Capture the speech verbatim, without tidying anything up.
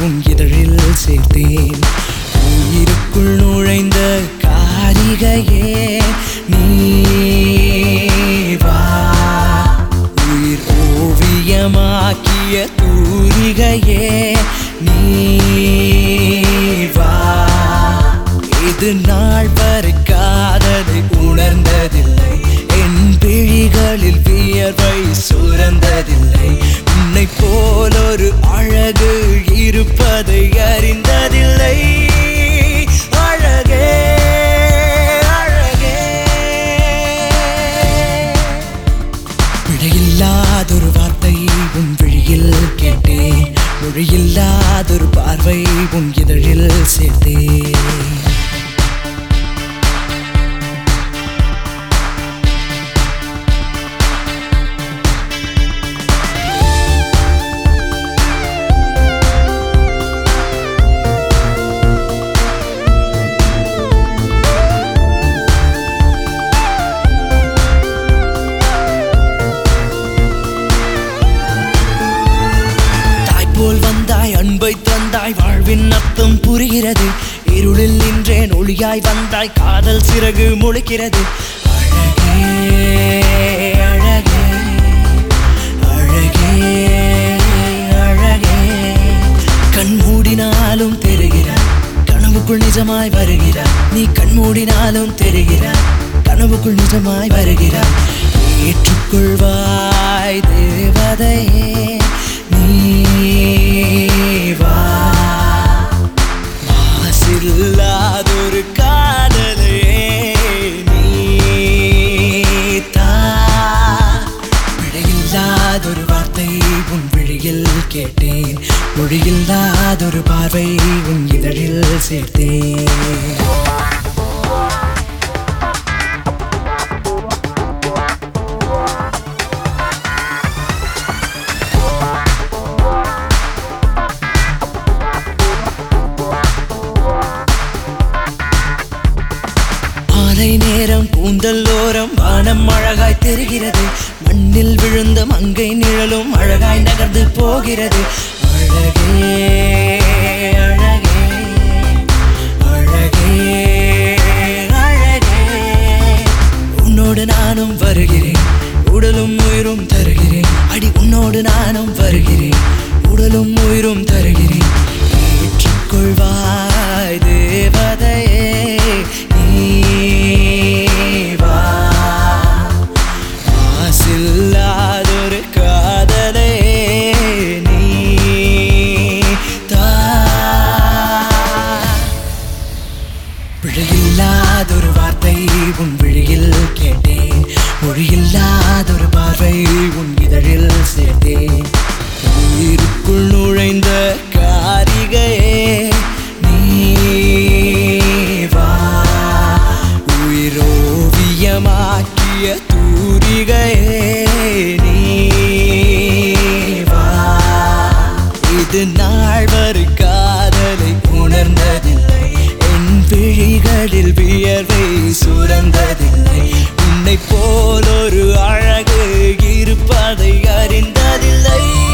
உன் இதழில் சேர்த்தேன். உயிருக்குள் நுழைந்த காரிகையே நீ வா, உயிர் ஓவியமாக்கிய தூரிகையே நீ வா. இது நாள் வரை காதலை உணர்ந்ததில்லை, என் விழிகளில் வியர்வை சுரந்ததில்லை. உன்னை போல் ஒரு அழகு இருப்பதை அறிந்ததில்லை. அழகே அழகே, பிழையில்லாதொரு வார்த்தை உன் விழியில் கேட்டேன், மொழியில்லாதொரு பார்வை உன் இதழில் சேர்த்தேன். வந்தாய், அன்பை தந்தாய், வாழ்வின் அர்த்தம் புரிகிறது. இருளில் நின்றேன், ஒளியாய் வந்தாய், காதல் சிறகு முளைக்கிறது. அழகே அழகே அழகே அழகே, கண் மூடினாலும் தெரிகிறாய், கனவுக்குள் நிஜமாய் வருகிறாய். நீ கண் மூடினாலும் தெரிகிறாய், கனவுக்குள் நிஜமாய் வருகிறாய். ஏற்றுக்கொள்வாய் தேவதையே நீ வா, மாசில்லாதொரு காதலே நீ தா. பிழையில்லாதொரு வார்த்தை உன் விழியில் கேட்டேன், மொழியில்லாதொரு பார்வை உன் இதழில் சேர்த்தேன். நேரம் கூந்தல்லோரம் வானம் அழகாய் தெரிகிறது, மண்ணில் விழுந்த மங்கை நிழலும் அழகாய் நகர்ந்து போகிறது. அழகே அழகே அழகே அழகே, உன்னோடு நானும் வருகிறேன், உடலும் உயிரும் தருகிறேன். அடி உன்னோடு நானும் வருகிறேன், உடலும் உயிரும் தருகிறேன். ஏற்றுக்கொள்வாய் தேவதையே நீ வா, மாசில்லாதொரு காதலே நீ தா. பிழையில்லாதொரு வார்த்தை உன் விழியில் கேட்டேன், மொழியில்லாதொரு பார்வை உன் இதழில் சேர்த்தேன். உயிருக்குள் நுழைந்த காரிகையே நீ வா, உயிரோவியமாக்கிய தூரிகையே நீ வா. இது நாள் வரை காதலை உணர்ந்ததில்லை, என் விழிகளில் வியர்வை சுரந்ததில்லை. உன்னை போல் ஒரு அழகு இருப்பதை அறிந்ததில்லை.